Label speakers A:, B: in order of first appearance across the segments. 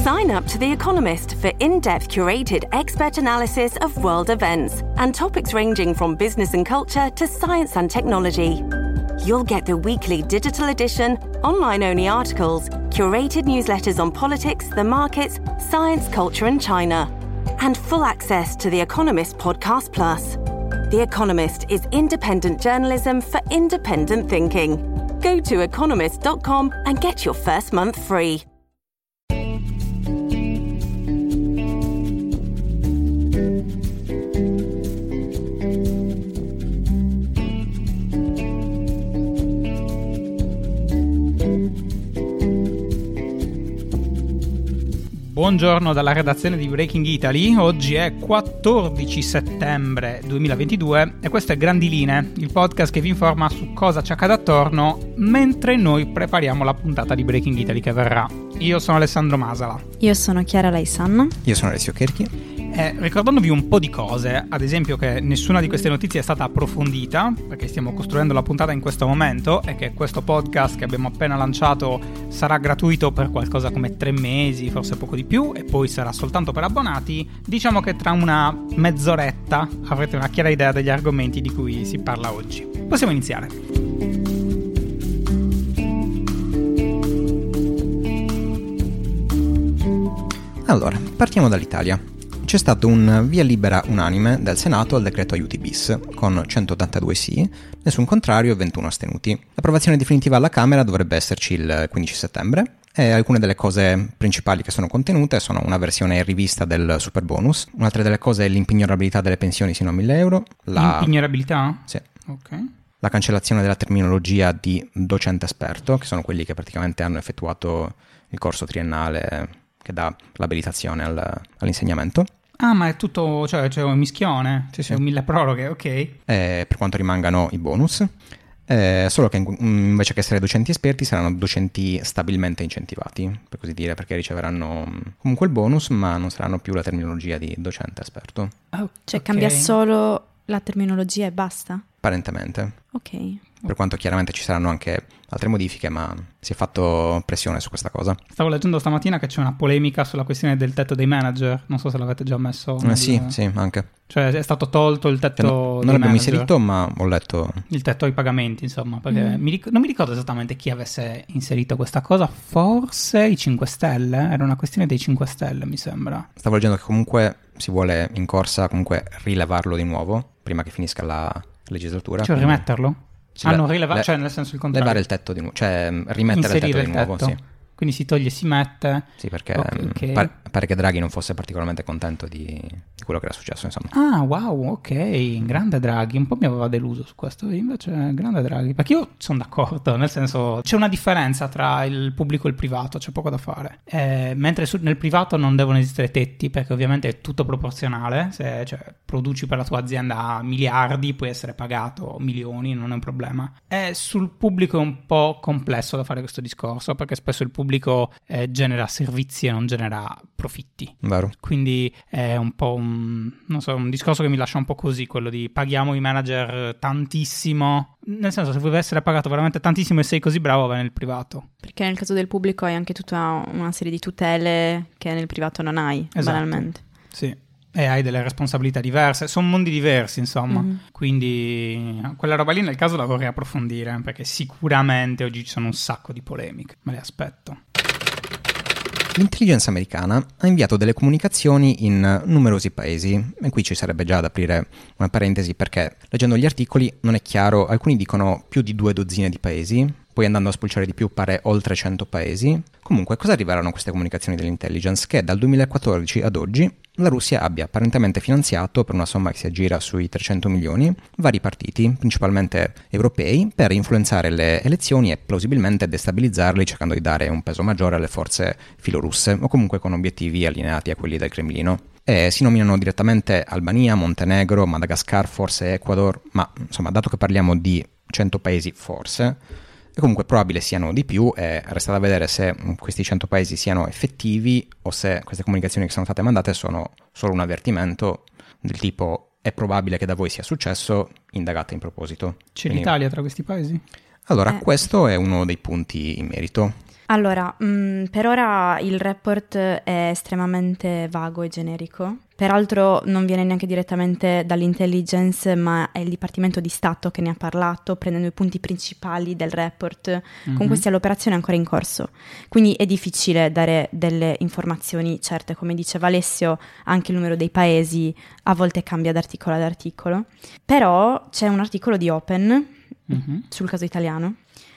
A: Sign up to The Economist for in-depth curated expert analysis of world events and topics ranging from business and culture to science and technology. You'll get the weekly digital edition, online-only articles, curated newsletters on politics, the markets, science, culture and China, and full access to The Economist Podcast Plus. The Economist is independent journalism for independent thinking. Go to economist.com and get your first month free.
B: Buongiorno dalla redazione di Breaking Italy. Oggi è 14 settembre 2022 e questo è Grandi Linee, il podcast che vi informa su cosa ci accade attorno mentre noi prepariamo la puntata di Breaking Italy che verrà. Io sono Alessandro Masala.
C: Io sono Chiara Laisanna.
D: Io sono Alessio Cherchi.
B: Ricordandovi un po' di cose, ad esempio che nessuna di queste notizie è stata approfondita, perché stiamo costruendo la puntata in questo momento, e che questo podcast che abbiamo appena lanciato sarà gratuito per qualcosa come 3 mesi, forse poco di più, e poi sarà soltanto per abbonati. Diciamo che tra una mezz'oretta avrete una chiara idea degli argomenti di cui si parla oggi. Possiamo iniziare.
D: Allora, partiamo dall'Italia. C'è stato un via libera unanime del Senato al decreto aiuti bis, con 182 sì, nessun contrario e 21 astenuti. L'approvazione definitiva alla Camera dovrebbe esserci il 15 settembre e alcune delle cose principali che sono contenute sono una versione rivista del super bonus, un'altra delle cose è l'impignorabilità delle pensioni sino a 1.000 euro.
B: L'impignorabilità?
D: Sì.
B: Ok.
D: La cancellazione della terminologia di docente esperto, che sono quelli che praticamente hanno effettuato il corso triennale che dà l'abilitazione all'insegnamento.
B: Ah, ma è tutto, cioè c'è un mischione,
D: sì.
B: C'è un mille proroghe, ok.
D: Per quanto rimangano i bonus, solo che invece che essere docenti esperti saranno docenti stabilmente incentivati, per così dire, perché riceveranno comunque il bonus, ma non saranno più la terminologia di docente esperto.
C: Oh, cioè cambia solo la terminologia e basta?
D: Apparentemente.
C: Ok.
D: Per quanto chiaramente ci saranno anche altre modifiche, ma si è fatto pressione su questa cosa.
B: Stavo leggendo stamattina che c'è una polemica sulla questione del tetto dei manager. Non so se l'avete già messo.
D: Sì, anche.
B: Cioè è stato tolto il tetto
D: non
B: dei
D: l'abbiamo
B: manager.
D: inserito, ma ho letto
B: Il tetto ai pagamenti, insomma, perché non mi ricordo esattamente chi avesse inserito questa cosa. Forse i 5 Stelle? Era una questione dei 5 Stelle, mi sembra.
D: Stavo leggendo che comunque si vuole in corsa comunque rilevarlo di nuovo, prima che finisca la legislatura.
B: Cioè rimetterlo?
D: Non
B: rilevato, cioè nel senso il contrario.
D: Levare il tetto di nuovo, cioè rimettere il tetto di nuovo, sì.
B: Quindi si toglie e si mette.
D: Sì, perché
B: okay.
D: Pare che Draghi non fosse particolarmente contento di quello che era successo, insomma.
B: Ah, wow, ok, grande Draghi. Un po' mi aveva deluso su questo, invece grande Draghi. Perché io sono d'accordo, nel senso c'è una differenza tra il pubblico e il privato, c'è poco da fare. Mentre nel privato non devono esistere tetti, perché ovviamente è tutto proporzionale. Se produci per la tua azienda miliardi, puoi essere pagato milioni, non è un problema. Sul pubblico è un po' complesso da fare questo discorso, perché spesso il pubblico genera servizi e non genera profitti.
D: Vero.
B: Quindi è un po' un discorso che mi lascia un po' così, quello di paghiamo i manager tantissimo, nel senso se vuoi essere pagato veramente tantissimo e sei così bravo vai nel privato.
C: Perché nel caso del pubblico hai anche tutta una serie di tutele che nel privato non hai,
B: esatto.
C: Banalmente.
B: Sì. E hai delle responsabilità diverse, sono mondi diversi insomma, quindi quella roba lì nel caso la vorrei approfondire, perché sicuramente oggi ci sono un sacco di polemiche, me le aspetto.
D: L'intelligence americana ha inviato delle comunicazioni in numerosi paesi, e qui ci sarebbe già da aprire una parentesi perché leggendo gli articoli non è chiaro, alcuni dicono più di 2 dozzine di paesi, poi andando a spulciare di più pare oltre 100 paesi. Comunque, cosa rivelarono queste comunicazioni dell'intelligence? Che dal 2014 ad oggi la Russia abbia apparentemente finanziato, per una somma che si aggira sui 300 milioni, vari partiti, principalmente europei, per influenzare le elezioni e plausibilmente destabilizzarli, cercando di dare un peso maggiore alle forze filorusse, o comunque con obiettivi allineati a quelli del Cremlino. E si nominano direttamente Albania, Montenegro, Madagascar, forse Ecuador, ma insomma, dato che parliamo di 100 paesi forse, e comunque probabile siano di più, e resta da vedere se questi 100 paesi siano effettivi o se queste comunicazioni che sono state mandate sono solo un avvertimento del tipo è probabile che da voi sia successo, indagate in proposito.
B: C'è
D: Quindi,
B: l'Italia tra questi paesi?
D: allora questo è uno dei punti in merito.
C: Allora, per ora il report è estremamente vago e generico. Peraltro non viene neanche direttamente dall'intelligence, ma è il Dipartimento di Stato che ne ha parlato, prendendo i punti principali del report. Comunque sia, l'operazione è ancora in corso, quindi è difficile dare delle informazioni certe. Come diceva Alessio, anche il numero dei paesi a volte cambia da articolo ad articolo. Però c'è un articolo di Open sul caso italiano,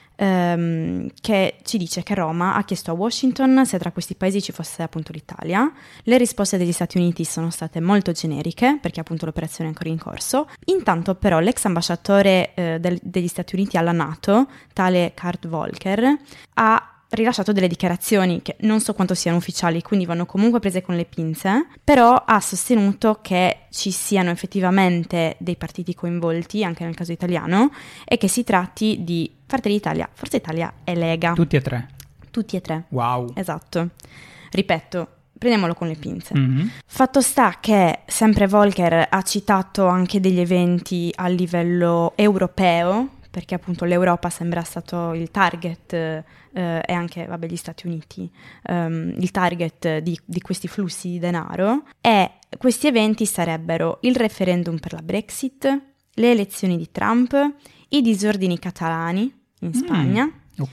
C: che ci dice che Roma ha chiesto a Washington se tra questi paesi ci fosse appunto l'Italia. Le risposte degli Stati Uniti sono state molto generiche, perché appunto l'operazione è ancora in corso. Intanto però l'ex ambasciatore degli Stati Uniti alla NATO, tale Kurt Volker, ha rilasciato delle dichiarazioni che non so quanto siano ufficiali, quindi vanno comunque prese con le pinze, però ha sostenuto che ci siano effettivamente dei partiti coinvolti anche nel caso italiano e che si tratti di Fratelli d'Italia, Forza Italia e Lega.
B: Tutti e tre?
C: Tutti e tre.
B: Wow.
C: Esatto. Ripeto, prendiamolo con le pinze. Fatto sta che sempre Volker ha citato anche degli eventi a livello europeo, perché appunto l'Europa sembra stato il target e anche gli Stati Uniti il target di questi flussi di denaro, e questi eventi sarebbero il referendum per la Brexit, le elezioni di Trump, i disordini catalani in Spagna,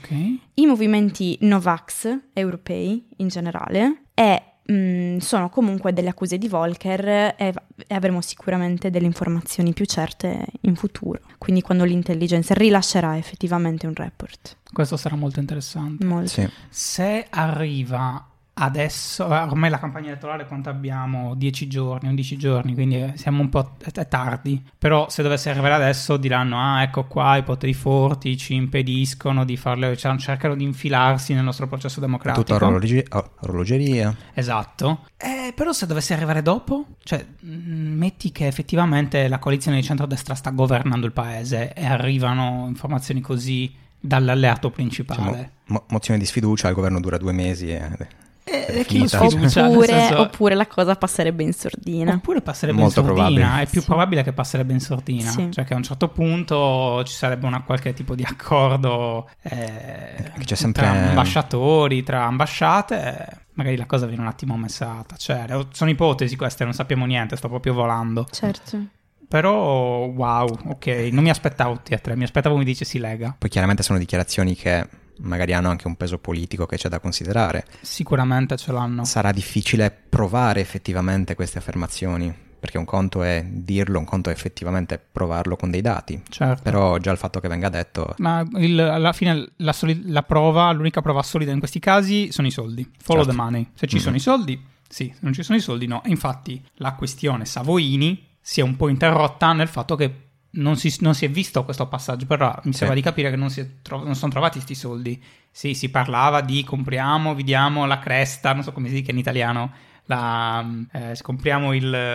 C: i movimenti Novax europei in generale, e sono comunque delle accuse di Volker e avremo sicuramente delle informazioni più certe in futuro, quindi quando l'intelligence rilascerà effettivamente un report.
B: Questo sarà molto interessante.
C: Molto.
D: Sì.
B: Se arriva adesso, ormai la campagna elettorale quanto abbiamo? 10 giorni, 11 giorni, quindi siamo un po' tardi, però se dovesse arrivare adesso diranno ecco qua i poteri forti ci impediscono di farle, cercano di infilarsi nel nostro processo democratico.
D: Tutta orologeria.
B: Esatto. Però se dovesse arrivare dopo, cioè metti che effettivamente la coalizione di centrodestra sta governando il paese e arrivano informazioni così dall'alleato principale.
D: Diciamo, mozione di sfiducia, il governo dura 2 mesi e
B: chi lo sfiducia?
C: Oppure la cosa passerebbe in sordina.
B: Oppure passerebbe
D: Molto
B: in sordina.
D: probabile.
B: È più probabile che passerebbe in sordina.
C: Sì.
B: Cioè che a un certo punto ci sarebbe qualche tipo di accordo
D: c'è sempre...
B: tra ambasciatori, tra ambasciate. Magari la cosa viene un attimo messa a tacere. Sono ipotesi queste, non sappiamo niente, sto proprio volando.
C: Certo.
B: Però wow, ok, non mi aspettavo tutti e tre, mi aspettavo mi dicessi Lega.
D: Poi chiaramente sono dichiarazioni che magari hanno anche un peso politico che c'è da considerare.
B: Sicuramente ce l'hanno.
D: Sarà difficile provare effettivamente queste affermazioni, perché un conto è dirlo, un conto è effettivamente provarlo con dei dati.
B: Certo.
D: Però già il fatto che venga detto...
B: Ma alla fine l'unica prova solida in questi casi sono i soldi. Follow the money. Se ci sono i soldi, sì. Se non ci sono i soldi, no. E infatti la questione Savoini si è un po' interrotta nel fatto che non si è visto questo passaggio, però mi sembra di capire che non sono trovati sti soldi. Sì, si parlava di compriamo, vi diamo la cresta, non so come si dica in italiano, compriamo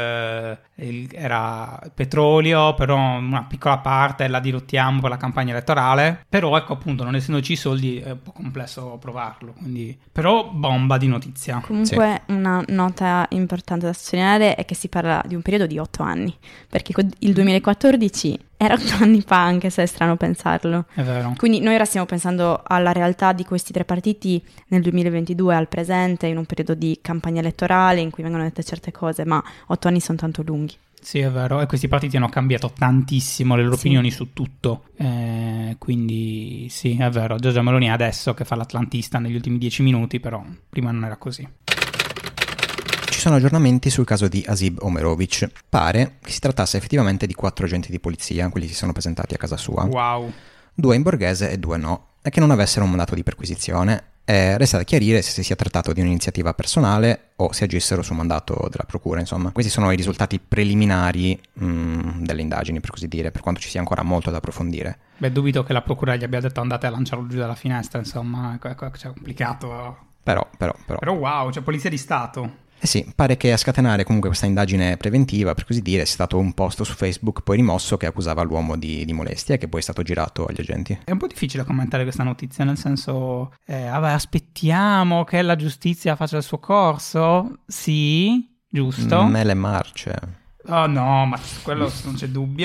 B: era petrolio, però una piccola parte la dirottiamo per la campagna elettorale, però ecco appunto non essendoci i soldi è un po' complesso provarlo, quindi però bomba di notizia.
C: Comunque una nota importante da sottolineare è che si parla di un periodo di 8 anni, perché il 2014 era 8 anni fa, anche se è strano pensarlo.
B: È vero.
C: Quindi noi ora stiamo pensando alla realtà di questi 3 partiti nel 2022 al presente, in un periodo di campagna elettorale in cui vengono dette certe cose, ma 8 anni sono tanto lunghi.
B: Sì, è vero, e questi partiti hanno cambiato tantissimo le loro opinioni su tutto, quindi sì, è vero, Giorgia Meloni adesso che fa l'atlantista negli ultimi 10 minuti, però prima non era così.
D: Ci sono aggiornamenti sul caso di Hasib Omerovic. Pare che si trattasse effettivamente di 4 agenti di polizia, quelli che si sono presentati a casa sua.
B: Wow.
D: 2 in borghese e 2 no, e che non avessero un mandato di perquisizione. Resta da chiarire se si sia trattato di un'iniziativa personale o se agissero su mandato della procura, insomma. Questi sono i risultati preliminari delle indagini, per così dire, per quanto ci sia ancora molto da approfondire.
B: Beh, dubito che la procura gli abbia detto andate a lanciarlo giù dalla finestra, insomma, è complicato.
D: Però
B: wow, c'è polizia di Stato.
D: Sì, pare che a scatenare comunque questa indagine preventiva, per così dire, sia stato un post su Facebook poi rimosso che accusava l'uomo di molestia, che poi è stato girato agli agenti.
B: È un po' difficile commentare questa notizia, nel senso, aspettiamo che la giustizia faccia il suo corso? Sì, giusto?
D: Mele marce.
B: Oh no, ma quello non c'è dubbio.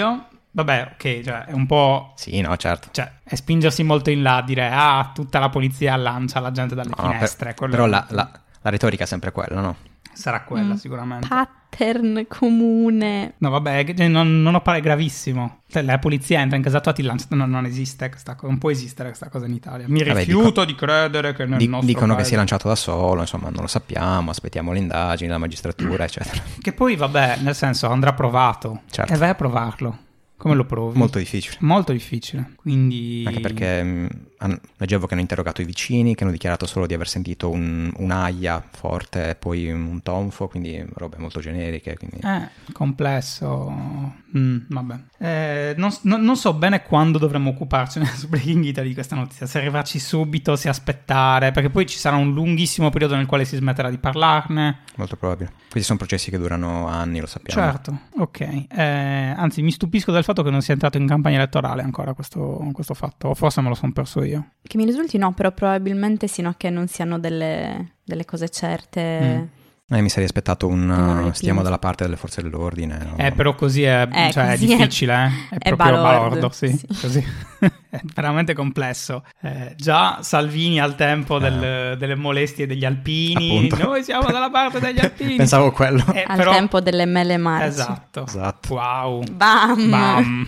B: vabbè, ok, cioè è un po'...
D: Sì, no, certo.
B: Cioè, è spingersi molto in là a dire, tutta la polizia lancia la gente dalle finestre.
D: Però la retorica è sempre quella, no?
B: Sarà quella, sicuramente.
C: Pattern comune.
B: No, vabbè, non ho parere gravissimo. La polizia entra in casa tua, ti lancia. Non esiste questa cosa, non può esistere questa cosa in Italia. Mi rifiuto di credere che nel nostro
D: dicono
B: paese...
D: che si è lanciato da solo, insomma, non lo sappiamo, aspettiamo le indagini, la magistratura, eccetera.
B: Che poi, vabbè, nel senso, andrà provato.
D: Certo.
B: E vai a provarlo. Come lo provi?
D: Molto difficile.
B: Molto difficile, quindi...
D: Anche perché leggevo che hanno interrogato i vicini, che hanno dichiarato solo di aver sentito un'aia forte e poi un tonfo, quindi robe molto generiche. Quindi...
B: complesso. Vabbè. Non so bene quando dovremmo occuparcene su Breaking Italy di questa notizia, se arrivarci subito, se aspettare, perché poi ci sarà un lunghissimo periodo nel quale si smetterà di parlarne.
D: Molto probabile. Questi sono processi che durano anni, lo sappiamo.
B: Certo, ok. Anzi, mi stupisco del fatto che non sia entrato in campagna elettorale ancora questo fatto, o forse me lo sono perso io.
C: Che mi risulti no, però probabilmente sino a che non siano delle cose certe...
D: Mi sarei aspettato stiamo dalla parte delle forze dell'ordine. No?
B: Però così è difficile, è proprio balordo, sì. Così. È veramente complesso. Già Salvini al tempo delle molestie degli alpini, appunto. Noi siamo dalla parte degli alpini.
D: Pensavo quello.
C: Al tempo delle mele marci.
B: Esatto. Wow.
C: Bam.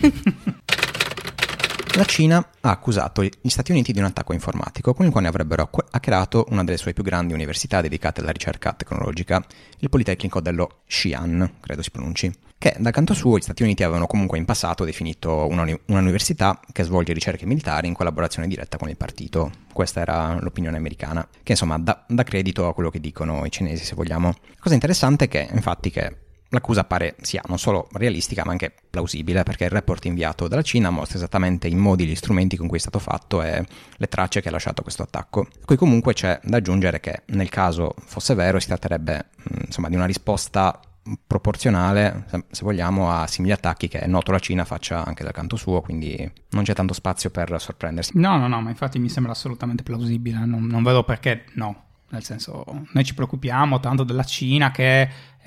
D: La Cina ha accusato gli Stati Uniti di un attacco informatico con il quale avrebbero hackerato una delle sue più grandi università dedicate alla ricerca tecnologica, il Politecnico dello Xi'an, credo si pronunci, che dal canto suo gli Stati Uniti avevano comunque in passato definito una università che svolge ricerche militari in collaborazione diretta con il partito. Questa era l'opinione americana, che insomma dà credito a quello che dicono i cinesi, se vogliamo. La cosa interessante è che, infatti, che l'accusa pare sia non solo realistica ma anche plausibile, perché il report inviato dalla Cina mostra esattamente i modi e gli strumenti con cui è stato fatto e le tracce che ha lasciato questo attacco. Qui comunque c'è da aggiungere che nel caso fosse vero si tratterebbe insomma di una risposta proporzionale, se vogliamo, a simili attacchi che è noto la Cina faccia anche dal canto suo, quindi non c'è tanto spazio per sorprendersi.
B: No, ma infatti mi sembra assolutamente plausibile, non vedo perché no. Nel senso, noi ci preoccupiamo tanto della Cina che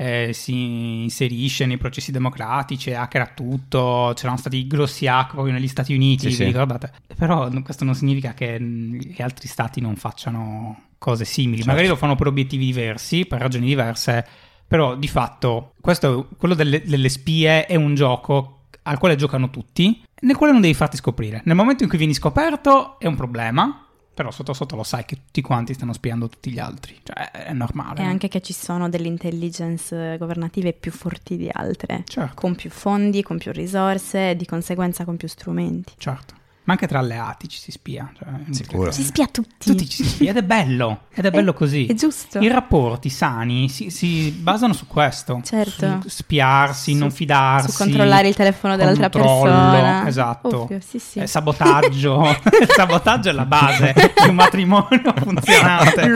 B: si inserisce nei processi democratici, hackera tutto, c'erano stati grossi hack proprio negli Stati Uniti, vi ricordate? Però questo non significa che gli altri stati non facciano cose simili, certo. Magari lo fanno per obiettivi diversi, per ragioni diverse, però di fatto quello delle spie è un gioco al quale giocano tutti, nel quale non devi farti scoprire. Nel momento in cui vieni scoperto è un problema, però sotto sotto lo sai che tutti quanti stanno spiando tutti gli altri, cioè è normale.
C: E anche che ci sono delle intelligence governative più forti di altre,
B: certo.
C: Con più fondi, con più risorse e di conseguenza con più strumenti.
B: Certo. Ma anche tra alleati ci si spia. Cioè,
D: sicuro.
C: Si spia tutti.
B: Tutti ci si spia ed è bello così.
C: È giusto.
B: I rapporti sani si basano su questo.
C: Certo.
B: Su spiarsi, non fidarsi.
C: Su controllare il telefono dell'altra persona.
B: Esatto.
C: Ovvio, sì.
B: Sabotaggio. Il sabotaggio è la base di un matrimonio funzionante.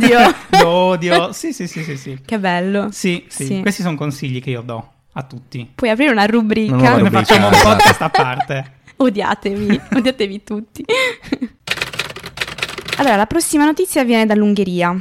C: L'odio.
B: Sì.
C: Che bello.
B: Sì. Questi sono consigli che io do a tutti.
C: Puoi aprire una rubrica.
B: Ne facciamo un podcast a parte.
C: Odiatevi tutti. Allora, la prossima notizia viene dall'Ungheria.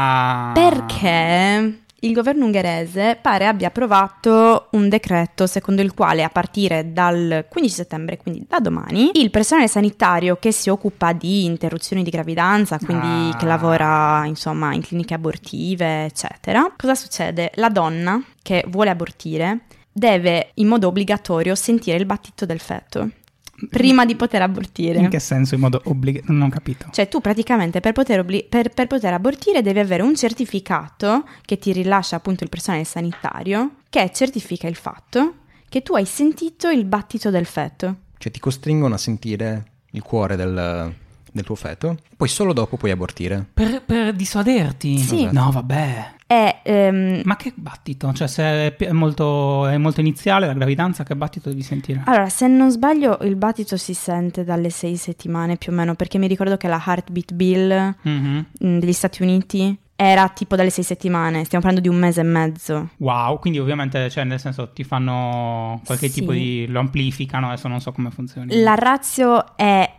C: Perché il governo ungherese pare abbia approvato un decreto secondo il quale a partire dal 15 settembre, quindi da domani, il personale sanitario che si occupa di interruzioni di gravidanza, quindi che lavora insomma in cliniche abortive, eccetera. Cosa succede? La donna che vuole abortire deve in modo obbligatorio sentire il battito del feto prima di poter abortire.
B: In che senso in modo obbligatorio? Non ho capito.
C: Cioè tu praticamente per poter abortire devi avere un certificato che ti rilascia appunto il personale sanitario che certifica il fatto che tu hai sentito il battito del feto.
D: Cioè ti costringono a sentire il cuore del tuo feto, poi solo dopo puoi abortire.
B: Per dissuaderti?
C: Sì.
B: No, vabbè. Ma che battito? Cioè se è molto iniziale la gravidanza, che battito devi sentire?
C: Allora, se non sbaglio il battito si sente dalle 6 settimane più o meno, perché mi ricordo che la Heartbeat Bill degli Stati Uniti era tipo dalle 6 settimane, stiamo parlando di 1 mese e mezzo.
B: Wow, quindi ovviamente, cioè nel senso ti fanno qualche tipo di... lo amplificano, adesso non so come funziona.
C: La ratio è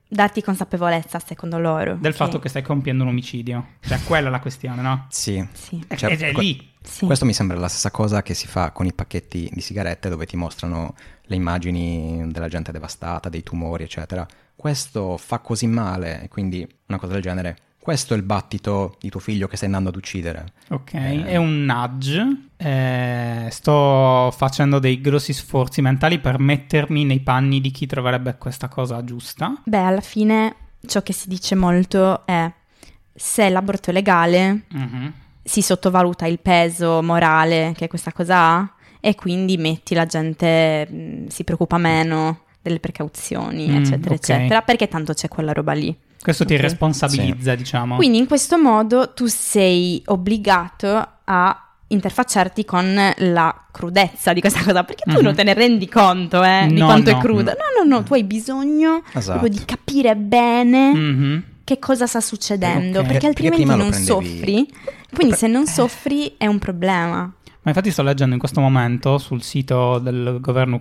C: darti consapevolezza, secondo loro.
B: Del fatto che stai compiendo un omicidio. Cioè, quella è la questione, no?
D: Sì.
B: Cioè, è lì.
C: Sì.
D: Questo mi sembra la stessa cosa che si fa con i pacchetti di sigarette dove ti mostrano le immagini della gente devastata, dei tumori, eccetera. Questo fa così male, e quindi una cosa del genere. Questo è il battito di tuo figlio che stai andando ad uccidere.
B: Ok, è un nudge. Sto facendo dei grossi sforzi mentali per mettermi nei panni di chi troverebbe questa cosa giusta.
C: Beh, alla fine ciò che si dice molto è: se l'aborto è legale, si sottovaluta il peso morale che questa cosa ha, e quindi la gente si preoccupa meno delle precauzioni, eccetera, eccetera, perché tanto c'è quella roba lì.
B: Questo ti responsabilizza, diciamo.
C: Quindi in questo modo tu sei obbligato a interfacciarti con la crudezza di questa cosa, perché tu non te ne rendi conto di quanto è cruda. No, tu hai bisogno proprio di capire bene che cosa sta succedendo, perché altrimenti non soffri. Quindi se non soffri è un problema.
B: Ma infatti sto leggendo in questo momento sul sito del governo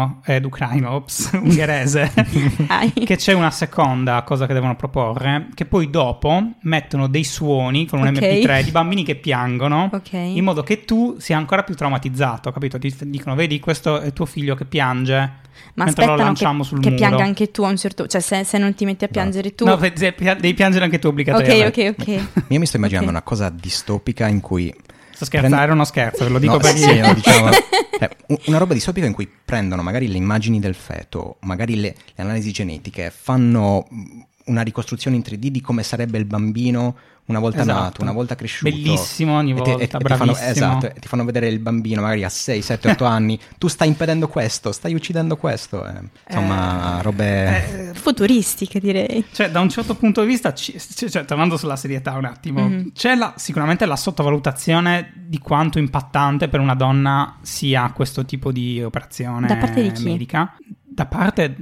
B: ungherese, che c'è una seconda cosa che devono proporre, che poi dopo mettono dei suoni con un MP3 di bambini che piangono, in modo che tu sia ancora più traumatizzato, capito? Ti dicono, vedi, questo è tuo figlio che piange.
C: Ma
B: mentre lo lanciamo sul muro.
C: Pianga anche tu a un certo... Cioè se non ti metti a piangere tu...
B: No, devi piangere anche tu obbligatoriamente.
C: Ok.
D: Io mi sto immaginando una cosa distopica in cui...
B: Era uno scherzo, ve lo dico per
D: sì, no, diciamo, una roba distopica in cui prendono magari le immagini del feto, magari le analisi genetiche, fanno una ricostruzione in 3D di come sarebbe il bambino una volta nato, una volta cresciuto.
B: Bellissimo ogni volta, bravissimo.
D: Ti fanno vedere il bambino magari a 6, 7, 8 anni. Tu stai impedendo questo, stai uccidendo questo. Insomma, robe...
C: futuristiche, direi.
B: Cioè, da un certo punto di vista, tornando sulla serietà un attimo, c'è sicuramente la sottovalutazione di quanto impattante per una donna sia questo tipo di operazione
C: da parte di chi?
B: medica. Da parte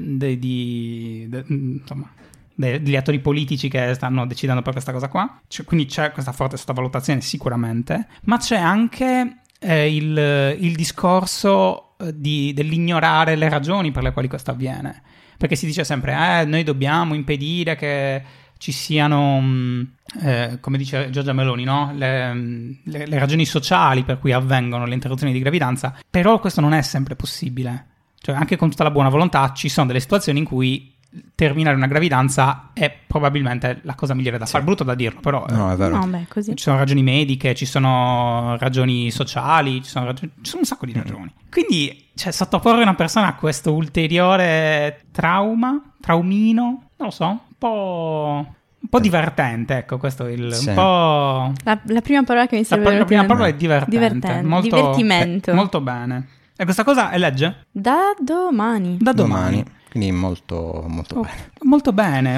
B: insomma... degli attori politici che stanno decidendo per questa cosa qua, quindi c'è questa forte sottovalutazione sicuramente, ma c'è anche il discorso dell'ignorare le ragioni per le quali questo avviene, perché si dice sempre noi dobbiamo impedire che ci siano, come dice Giorgia Meloni, no? le ragioni sociali per cui avvengono le interruzioni di gravidanza, però questo non è sempre possibile, cioè anche con tutta la buona volontà ci sono delle situazioni in cui terminare una gravidanza è probabilmente la cosa migliore da fare. Brutto da dirlo, però
D: no, è vero.
C: Così.
B: Ci sono ragioni mediche, ci sono ragioni sociali, ci sono un sacco di ragioni. Quindi, sottoporre una persona a questo ulteriore traumino, non lo so, un po' divertente, ecco, questo è un po'...
C: La prima parola che mi serve
B: la prima parola è divertente. Molto,
C: divertimento.
B: Molto bene. E questa cosa è legge?
C: Da domani.
D: Quindi molto bene.
B: Molto bene,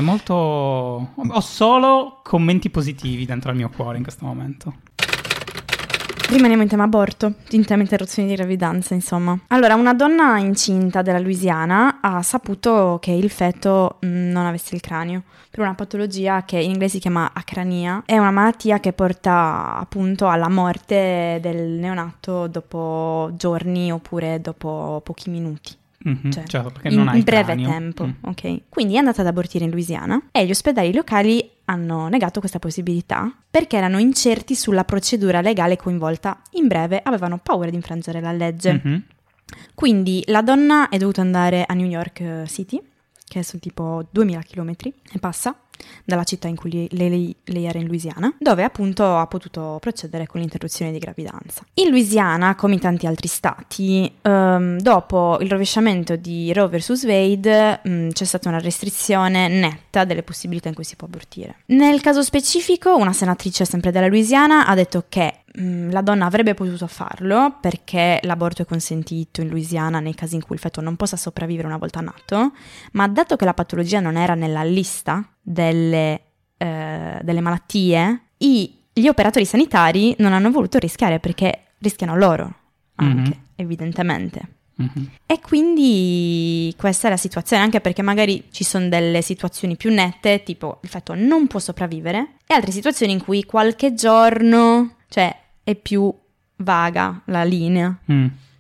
B: ho solo commenti positivi dentro al mio cuore in questo momento.
C: Rimaniamo in tema aborto, in tema interruzioni di gravidanza, insomma. Allora, una donna incinta della Louisiana ha saputo che il feto non avesse il cranio per una patologia che in inglese si chiama acrania. È una malattia che porta appunto alla morte del neonato dopo giorni oppure dopo pochi minuti.
B: Certo, perché non hai
C: in breve
B: cranio.
C: tempo, ok? Quindi è andata ad abortire in Louisiana e gli ospedali locali hanno negato questa possibilità perché erano incerti sulla procedura legale coinvolta. In breve, avevano paura di infrangere la legge. Quindi la donna è dovuta andare a New York City, che sono tipo 2000 chilometri e passa dalla città in cui lei era in Louisiana, dove appunto ha potuto procedere con l'interruzione di gravidanza. In Louisiana, come in tanti altri stati, dopo il rovesciamento di Roe vs. Wade c'è stata una restrizione netta delle possibilità in cui si può abortire. Nel caso specifico, una senatrice sempre della Louisiana ha detto che la donna avrebbe potuto farlo perché l'aborto è consentito in Louisiana nei casi in cui il feto non possa sopravvivere una volta nato, ma dato che la patologia non era nella lista delle malattie, gli operatori sanitari non hanno voluto rischiare perché rischiano loro anche, evidentemente. E quindi questa è la situazione, anche perché magari ci sono delle situazioni più nette, tipo il feto non può sopravvivere, e altre situazioni in cui qualche giorno, cioè è più vaga la linea.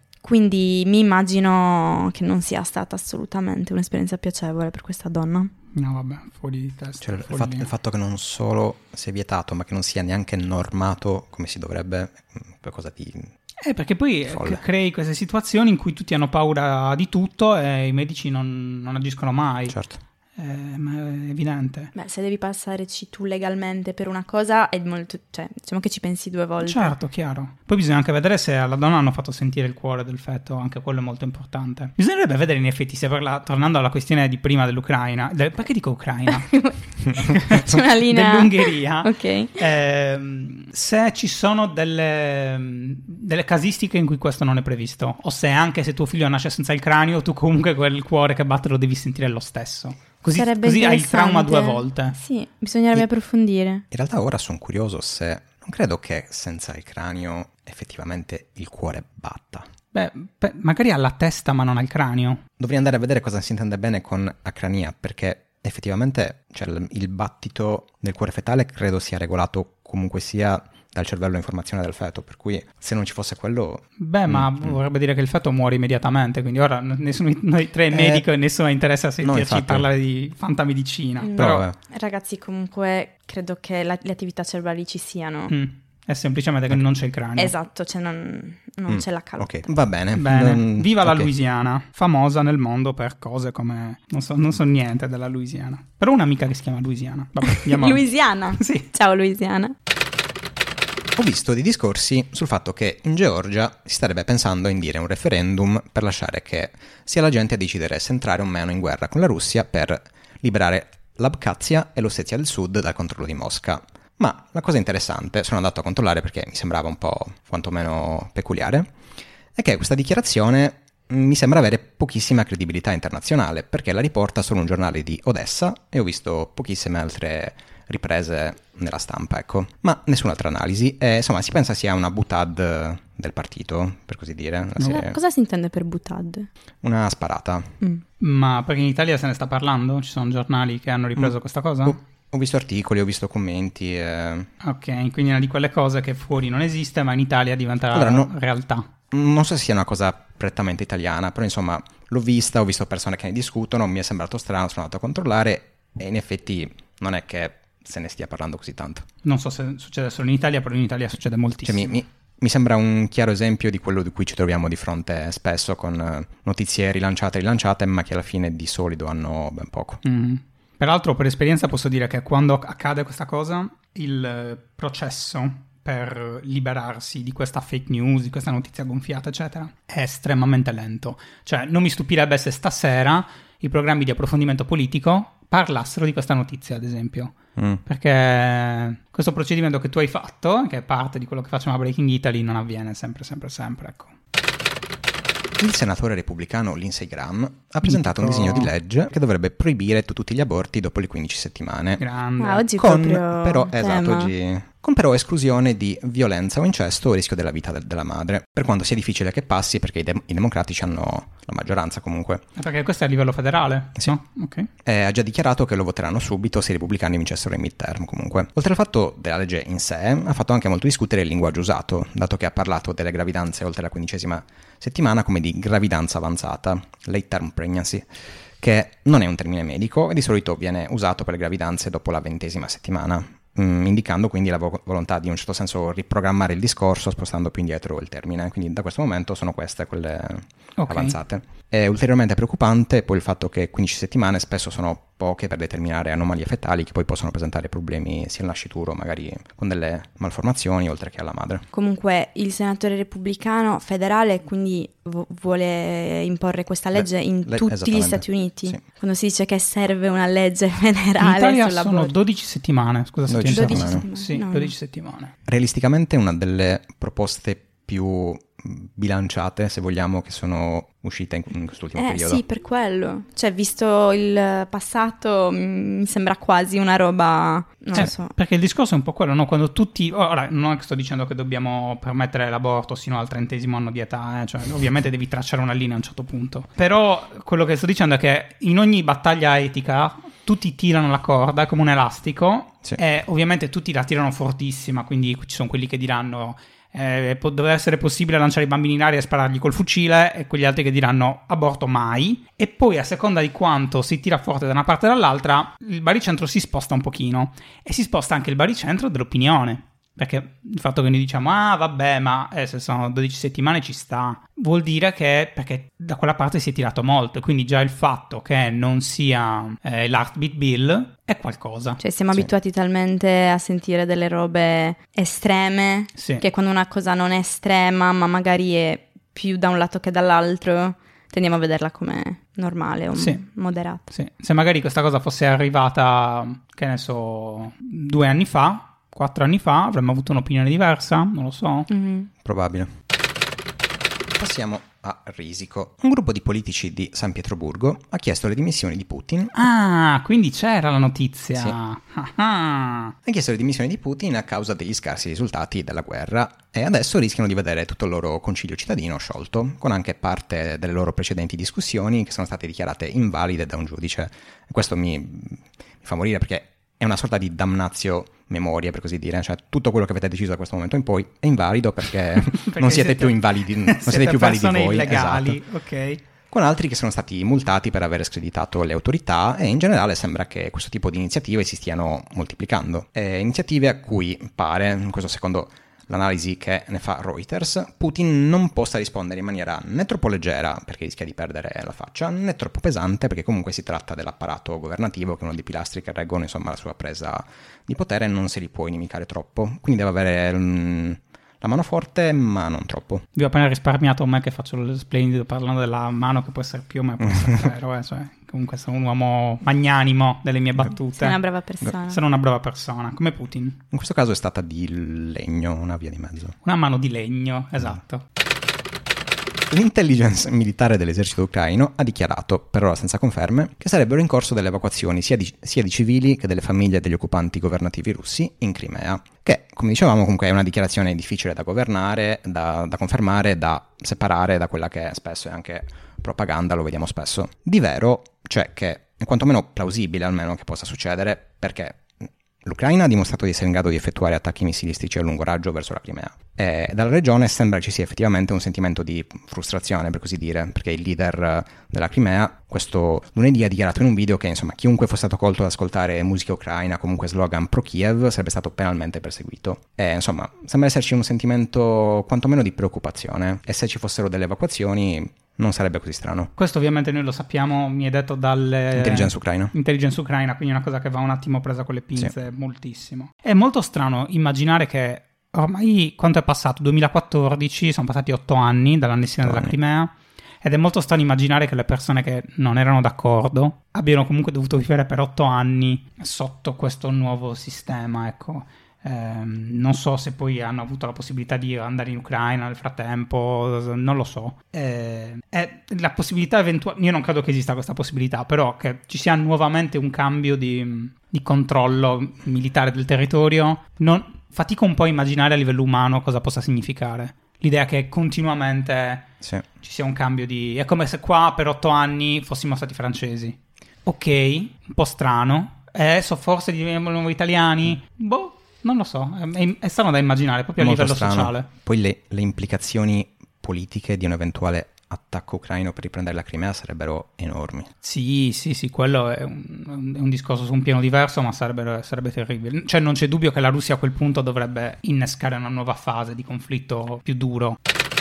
C: Quindi mi immagino che non sia stata assolutamente un'esperienza piacevole per questa donna.
B: No, vabbè, fuori di testa.
D: Cioè, il fatto che non solo sia vietato, ma che non sia neanche normato come si dovrebbe, qualcosa di...
B: Perché poi crei queste situazioni in cui tutti hanno paura di tutto e i medici non agiscono mai.
D: Certo.
B: Ma è evidente.
C: Beh, se devi passarci tu legalmente per una cosa è molto, cioè, diciamo che ci pensi 2 volte.
B: Certo, chiaro. Poi bisogna anche vedere se alla donna hanno fatto sentire il cuore del feto, anche quello è molto importante. Bisognerebbe vedere in effetti se tornando alla questione di prima dell'Ucraina, perché dico Ucraina?
C: C'è una linea
B: dell'Ungheria.
C: Ok.
B: Se ci sono delle casistiche in cui questo non è previsto, o se anche se tuo figlio nasce senza il cranio, tu comunque quel cuore che batte lo devi sentire lo stesso. Così hai il trauma 2 volte.
C: Sì, bisognerebbe approfondire.
D: In realtà ora sono curioso se... Non credo che senza il cranio effettivamente il cuore batta.
B: Beh, magari ha la testa ma non ha il cranio.
D: Dovrei andare a vedere cosa si intende bene con acrania, perché effettivamente il battito del cuore fetale credo sia regolato comunque sia dal cervello in formazione del feto, per cui se non ci fosse quello...
B: Beh, ma vorrebbe dire che il feto muore immediatamente, quindi ora nessuno noi 3 è medico e nessuno interessa sentirci parlare di fantamedicina. Però...
C: Ragazzi, comunque credo che le attività cerebrali ci siano.
B: È semplicemente che non c'è il cranio.
C: Esatto, cioè non c'è la calotta.
D: Ok, va bene.
B: Viva la Louisiana, famosa nel mondo per cose come... Non so niente della Louisiana. Però un'amica che si chiama Louisiana. Vabbè, andiamo
C: Louisiana?
B: Sì.
C: Ciao Louisiana.
D: Ho visto dei discorsi sul fatto che in Georgia si starebbe pensando a indire un referendum per lasciare che sia la gente a decidere se entrare o meno in guerra con la Russia per liberare l'Abkhazia e l'Ossetia del Sud dal controllo di Mosca. Ma la cosa interessante, sono andato a controllare perché mi sembrava un po' quantomeno peculiare, è che questa dichiarazione mi sembra avere pochissima credibilità internazionale, perché la riporta solo un giornale di Odessa e ho visto pochissime altre riprese nella stampa, ecco. Ma nessun'altra analisi. Insomma, si pensa sia una boutade del partito, per così dire.
C: Cosa si intende per boutade?
D: Una sparata.
B: Ma perché in Italia se ne sta parlando? Ci sono giornali che hanno ripreso questa cosa?
D: Ho visto articoli, ho visto commenti.
B: Ok, quindi è una di quelle cose che fuori non esiste, ma in Italia diventerà realtà.
D: Non so se sia una cosa prettamente italiana, però insomma l'ho vista, ho visto persone che ne discutono, mi è sembrato strano, sono andato a controllare e in effetti non è che se ne stia parlando così tanto. Non
B: so se succede solo in Italia, però in Italia succede moltissimo.
D: Cioè, mi sembra un chiaro esempio di quello di cui ci troviamo di fronte spesso, con notizie rilanciate, ma che alla fine di solido hanno ben poco.
B: Peraltro, per esperienza posso dire che quando accade questa cosa, il processo per liberarsi di questa fake news, di questa notizia gonfiata, eccetera, è estremamente lento. Cioè, non mi stupirebbe se stasera i programmi di approfondimento politico parlassero di questa notizia, ad esempio. Perché questo procedimento che tu hai fatto, che è parte di quello che facciamo a Breaking Italy, non avviene sempre, ecco.
D: Il senatore repubblicano Lindsey Graham ha presentato un disegno di legge che dovrebbe proibire tutti gli aborti dopo le 15 settimane.
B: Grande.
C: Oggi
D: con però esclusione di violenza o incesto o rischio della vita della madre, per quanto sia difficile che passi perché i democratici hanno la maggioranza comunque.
B: Perché questo è a livello federale?
D: Sì.
B: No? Okay.
D: Ha già dichiarato che lo voteranno subito se i repubblicani vincessero i midterm comunque. Oltre al fatto della legge in sé, ha fatto anche molto discutere il linguaggio usato, dato che ha parlato delle gravidanze oltre la 15ª settimana come di gravidanza avanzata, late term pregnancy, che non è un termine medico e di solito viene usato per le gravidanze dopo la 20ª settimana, indicando quindi la volontà di in un certo senso riprogrammare il discorso spostando più indietro il termine. Quindi da questo momento sono queste quelle avanzate. È ulteriormente preoccupante poi il fatto che 15 settimane spesso sono poche per determinare anomalie fetali che poi possono presentare problemi sia al nascituro, magari con delle malformazioni, oltre che alla madre.
C: Comunque il senatore repubblicano federale quindi vuole imporre questa legge in tutti gli Stati Uniti. Sì. Quando si dice che serve una legge federale
B: in Italia
C: sull'aborto.
B: Sono 12 settimane, scusa se
D: 12
C: settimane.
B: Sì, no. 12 settimane.
D: Realisticamente una delle proposte più bilanciate, se vogliamo, che sono uscite in quest'ultimo periodo.
C: Sì, per quello. Cioè, visto il passato, mi sembra quasi una roba... Non lo so.
B: Perché il discorso è un po' quello, no? Quando tutti... Ora, non è che sto dicendo che dobbiamo permettere l'aborto sino al 30° anno di età, Cioè, ovviamente devi tracciare una linea a un certo punto. Però quello che sto dicendo è che in ogni battaglia etica tutti tirano la corda come un elastico,
D: Sì.
B: e ovviamente tutti la tirano fortissima, quindi ci sono quelli che diranno deve essere possibile lanciare i bambini in aria e sparargli col fucile, e quegli altri che diranno aborto mai. E poi, a seconda di quanto si tira forte da una parte e dall'altra, il baricentro si sposta un pochino, e si sposta anche il baricentro dell'opinione. Perché il fatto che noi diciamo vabbè, ma se sono 12 settimane ci sta, vuol dire che perché da quella parte si è tirato molto, e quindi già il fatto che non sia l'Heartbeat Bill è qualcosa.
C: Cioè siamo abituati talmente a sentire delle robe estreme,
B: Sì.
C: che quando una cosa non è estrema ma magari è più da un lato che dall'altro, tendiamo a vederla come normale o moderata.
B: Sì. Se magari questa cosa fosse arrivata, che ne so, 2 anni fa, 4 anni fa, avremmo avuto un'opinione diversa, non lo so.
C: Mm-hmm.
D: Probabile. Passiamo a Risico. Un gruppo di politici di San Pietroburgo ha chiesto le dimissioni di Putin.
B: Ah, quindi c'era la notizia.
D: Sì.
B: Ah.
D: Ha chiesto le dimissioni di Putin a causa degli scarsi risultati della guerra, e adesso rischiano di vedere tutto il loro concilio cittadino sciolto, con anche parte delle loro precedenti discussioni che sono state dichiarate invalide da un giudice. E questo mi fa morire, perché è una sorta di damnatio memoria, per così dire, cioè tutto quello che avete deciso da questo momento in poi è invalido perché non siete più invalidi, non siete più validi voi,
B: illegali,
D: esatto.
B: ok.
D: Con altri che sono stati multati per aver screditato le autorità, e in generale sembra che questo tipo di iniziative si stiano moltiplicando. Iniziative a cui pare, in questo secondo l'analisi che ne fa Reuters, Putin non possa rispondere in maniera né troppo leggera, perché rischia di perdere la faccia, né troppo pesante, perché comunque si tratta dell'apparato governativo, che è uno dei pilastri che reggono insomma la sua presa di potere, e non se li può inimicare troppo. Quindi deve avere la mano forte, ma non troppo.
B: Vi ho appena risparmiato a me che faccio lo splendido parlando della mano, che può essere più, ma può essere zero, cioè, comunque sono un uomo magnanimo delle mie battute.
C: Sei una brava persona.
B: Sono una brava persona, come Putin.
D: In questo caso è stata di legno, una via di mezzo.
B: Una mano di legno, esatto.
D: L'intelligence militare dell'esercito ucraino ha dichiarato, per ora senza conferme, che sarebbero in corso delle evacuazioni sia di civili che delle famiglie degli occupanti governativi russi in Crimea, che, come dicevamo, comunque è una dichiarazione difficile da governare, da confermare, da separare da quella che spesso è anche propaganda, lo vediamo spesso. Di vero c'è che è quantomeno plausibile almeno che possa succedere, perché l'Ucraina ha dimostrato di essere in grado di effettuare attacchi missilistici a lungo raggio verso la Crimea, e dalla regione sembra che ci sia effettivamente un sentimento di frustrazione, per così dire, perché il leader della Crimea questo lunedì ha dichiarato in un video che insomma chiunque fosse stato colto ad ascoltare musica ucraina, comunque slogan pro Kiev, sarebbe stato penalmente perseguito. E insomma sembra esserci un sentimento quantomeno di preoccupazione, e se ci fossero delle evacuazioni non sarebbe così strano.
B: Questo ovviamente noi lo sappiamo, mi è detto dalle
D: Intelligence ucraina,
B: quindi è una cosa che va un attimo presa con le pinze, moltissimo. È molto strano immaginare che ormai, quanto è passato? 2014, sono passati 8 anni dall'annessione della Crimea, ed è molto strano immaginare che le persone che non erano d'accordo abbiano comunque dovuto vivere per 8 anni sotto questo nuovo sistema, ecco. Non so se poi hanno avuto la possibilità di andare in Ucraina nel frattempo, non lo so. La possibilità eventuale, io non credo che esista questa possibilità, però che ci sia nuovamente un cambio di controllo militare del territorio, fatico un po' a immaginare a livello umano cosa possa significare. L'idea che continuamente ci sia un cambio è come se qua per 8 anni fossimo stati francesi. Ok, un po' strano. Forse diventiamo italiani? Boh, non lo so. È strano da immaginare, proprio a
D: molto
B: livello
D: strano.
B: sociale.
D: Poi le implicazioni politiche di un eventuale attacco ucraino per riprendere la Crimea sarebbero enormi.
B: Sì, quello è un discorso su un piano diverso, ma sarebbe terribile. Cioè non c'è dubbio che la Russia a quel punto dovrebbe innescare una nuova fase di conflitto più duro.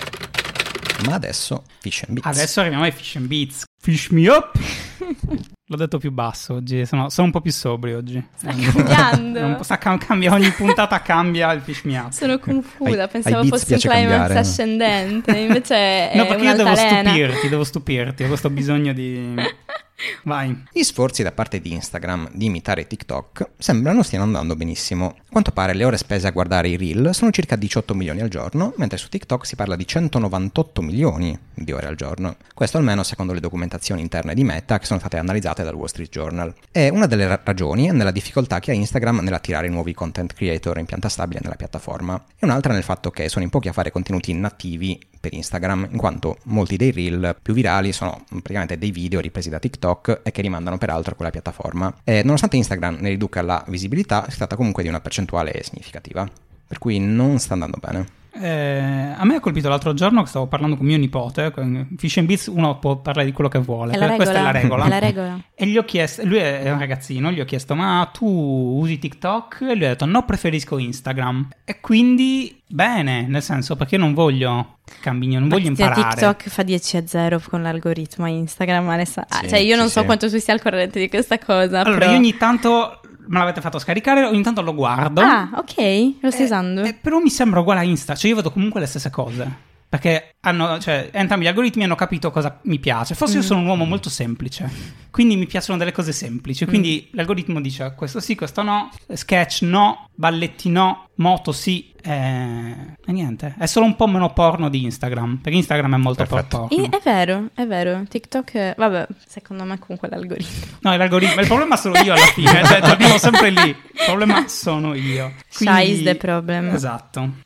D: Ma adesso Fish and Beats.
B: Adesso arriviamo ai Fish and Beats. Fish me up! L'ho detto più basso oggi, sono un po' più sobrio oggi.
C: Sta cambiando.
B: Cambia, ogni puntata cambia il Fish me up.
C: Sono confusa, pensavo
D: ai
C: fosse un
D: piace
C: climax
D: cambiare.
C: ascendente, invece è
B: no, perché io
C: un'altalena.
B: devo stupirti, ho questo bisogno di... Vai.
D: Gli sforzi da parte di Instagram di imitare TikTok sembrano stiano andando benissimo. A quanto pare le ore spese a guardare i reel sono circa 18 milioni al giorno, mentre su TikTok si parla di 198 milioni di ore al giorno. Questo almeno secondo le documentazioni interne di Meta che sono state analizzate dal Wall Street Journal. E una delle ragioni è nella difficoltà che ha Instagram nell'attirare nuovi content creator in pianta stabile nella piattaforma, e un'altra nel fatto che sono in pochi a fare contenuti nativi per Instagram, in quanto molti dei reel più virali sono praticamente dei video ripresi da TikTok e che rimandano peraltro a quella piattaforma. E nonostante Instagram ne riduca la visibilità, si tratta comunque di una percentuale significativa, per cui non sta andando bene.
B: A me ha colpito l'altro giorno che stavo parlando con mio nipote. Fish and Bits uno può parlare di quello che vuole, questa è la regola.
C: È la regola.
B: E gli ho chiesto, lui è un ragazzino, gli ho chiesto ma tu usi TikTok? E lui ha detto no, preferisco Instagram. E quindi bene, nel senso, perché non voglio non voglio imparare.
C: TikTok fa 10-0 con l'algoritmo, Instagram adesso,
D: Sì,
C: cioè io non
D: sì,
C: so
D: sì.
C: quanto tu sia al corrente di questa cosa.
B: Allora
C: però...
B: io ogni tanto me l'avete fatto scaricare, ogni tanto lo guardo.
C: Ah, ok, lo stai usando.
B: Però mi sembra uguale a Insta, cioè io vedo comunque le stesse cose. Perché entrambi gli algoritmi hanno capito cosa mi piace. Forse io sono un uomo molto semplice, quindi mi piacciono delle cose semplici. Quindi l'algoritmo dice questo sì, questo no, sketch no, balletti no, moto sì. E niente, è solo un po' meno porno di Instagram, perché Instagram è molto porno.
C: È vero. TikTok, vabbè, secondo me comunque l'algoritmo.
B: No, l'algoritmo, il problema sono io alla fine, cioè torniamo sempre lì. Il problema sono io.
C: Shy is the problem.
B: Esatto.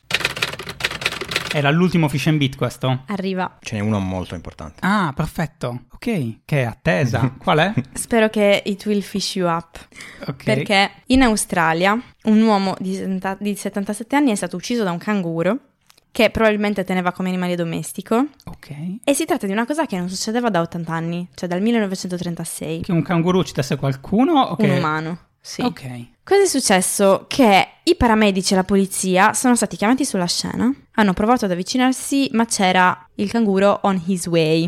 B: Era l'ultimo Fish and Bit questo?
C: Arriva.
D: Ce n'è uno molto importante.
B: Ah, perfetto. Ok, che è attesa. Qual è?
C: Spero che it will fish you up.
B: Ok.
C: Perché in Australia un uomo di 77 anni è stato ucciso da un canguro che probabilmente teneva come animale domestico.
B: Ok.
C: E si tratta di una cosa che non succedeva da 80 anni, cioè dal 1936.
B: Che un canguro uccidesse qualcuno o che...
C: Un umano, sì.
B: Ok.
C: Cosa è successo? Che i paramedici e la polizia sono stati chiamati sulla scena, hanno provato ad avvicinarsi, ma c'era il canguro on his way.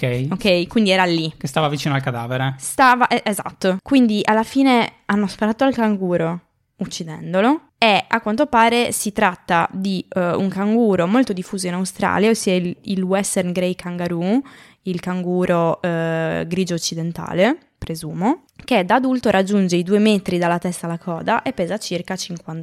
B: Ok,
C: quindi era lì.
B: che stava vicino al cadavere.
C: Esatto. Quindi alla fine hanno sparato al canguro, uccidendolo. E a quanto pare si tratta di un canguro molto diffuso in Australia, ossia il Western Grey Kangaroo, il canguro grigio occidentale, presumo, che da adulto raggiunge i 2 metri dalla testa alla coda e pesa circa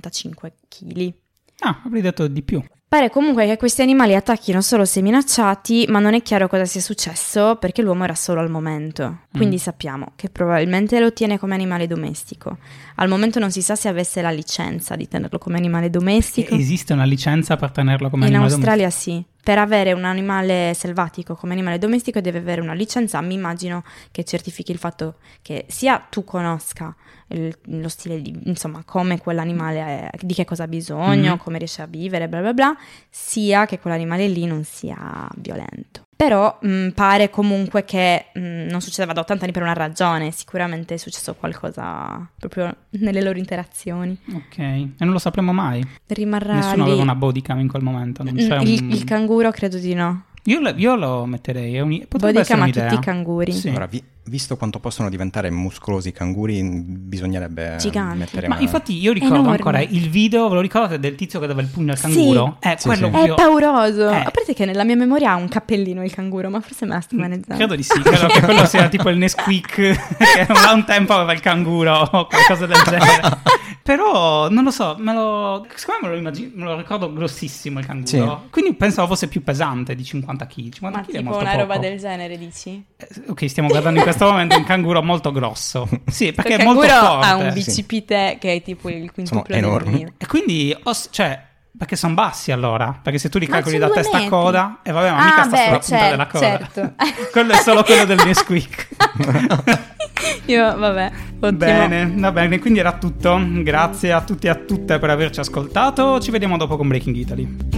C: 55 kg.
B: Ah, avrei detto di più.
C: Pare comunque che questi animali attacchino solo se minacciati, ma non è chiaro cosa sia successo perché l'uomo era solo al momento. Quindi sappiamo che probabilmente lo tiene come animale domestico. Al momento non si sa se avesse la licenza di tenerlo come animale domestico.
B: Esiste una licenza per tenerlo come animale domestico?
C: In Australia sì. Per avere un animale selvatico come animale domestico deve avere una licenza, mi immagino che certifichi il fatto che sia tu conosca lo stile di, insomma, come quell'animale di che cosa ha bisogno, come riesce a vivere, bla bla bla, sia che quell'animale lì non sia violento. Però pare comunque che non succedeva da 80 anni per una ragione, sicuramente è successo qualcosa proprio nelle loro interazioni.
B: Ok, e non lo sapremo mai?
C: Rimarrà
B: Nessuno
C: lì.
B: aveva una bodycam in quel momento, non c'è
C: Il canguro credo di no.
B: Io lo metterei, potrebbe essere
C: Bodycam a
B: un'idea.
C: tutti i canguri.
B: Sì.
D: Allora, visto quanto possono diventare muscolosi i canguri, bisognerebbe
C: Giganti.
D: mettere
B: Ma
D: una...
B: infatti io ricordo
C: Enormi.
B: ancora il video, ve lo ricordate, del tizio che dava il pugno al canguro?
C: Sì.
B: Quello
D: Sì.
B: proprio...
C: È pauroso.
B: Eh.
C: A parte che nella mia memoria ha un cappellino il canguro, ma forse me la sto maneggiando.
B: Credo di sì, credo che quello sia tipo il Nesquik che un tempo aveva il canguro o qualcosa del genere. Però non lo so, secondo me me lo ricordo grossissimo il canguro.
D: Sì.
B: Quindi pensavo fosse più pesante di 50 kg. 50
C: Ma
B: kg è
C: tipo
B: molto
C: una roba
B: poco.
C: del genere, dici?
B: Ok, stiamo guardando in questo momento un canguro molto grosso. Sì, perché
C: Il
B: è molto
C: canguro
B: forte.
C: ha un bicipite che è tipo il quintuplo
D: Sono
C: del
D: enormi.
C: mio.
B: E quindi, cioè, perché sono bassi allora? Perché se tu li
C: Ma
B: calcoli
C: sono
B: da
C: 2
B: testa a
C: metri.
B: coda, e vabbè, ma mica sta sulla punta della coda.
C: certo.
B: Quello è solo quello del Nesquik.
C: Io, vabbè, ottimo.
B: Bene, va bene, quindi era tutto. Grazie a tutti e a tutte per averci ascoltato. Ci vediamo dopo con Breaking Italy.